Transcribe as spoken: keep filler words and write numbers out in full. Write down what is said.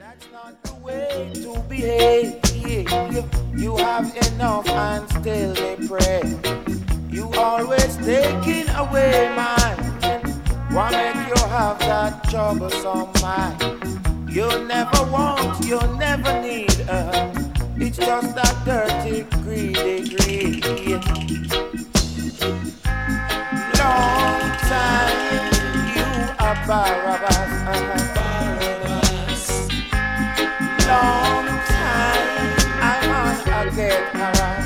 That's not the way to behave. You have enough and still they pray. You always taking away mine. Why make you have that troublesome mind? You never want, you never need. Uh, it's just that dirty, greedy greed. Long time you are Barabbas. Uh-huh. Long time I'm on a get harassed.